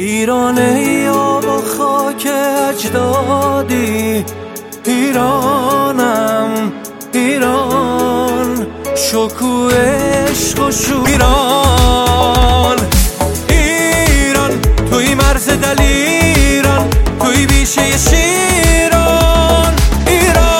ایران ای آب و خاک اجدادی، ایرانم ایران، شکوه عشق و شور ایران. ایران توی مرز دلیران، توی بیشه شیران. ایران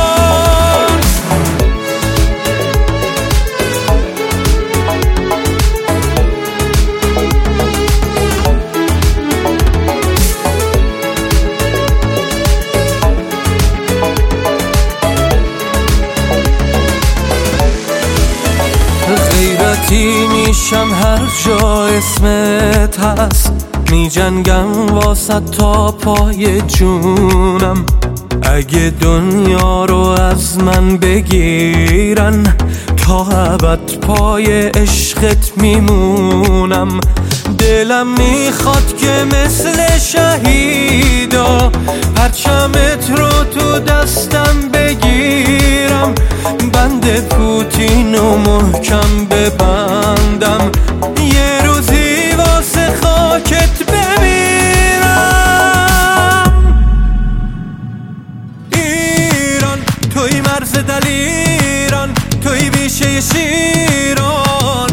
غیرتی میشم هر جا اسمت هست، می جنگم واسه تا پای جونم. اگه دنیا رو از من بگیرن، تا ابد پای عشقت میمونم. دلم میخواد که مثل شهیدا پرچمت رو تو دستم بگیرم، بند پوتین و محکم ببندم، یه روزی واسه خاکت بمیرم. ایران توی مرز دلیران، توی بیشه شیران.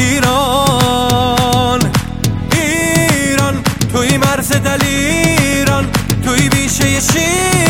ایران ایران توی مرز دلیران، توی بیشه شیران.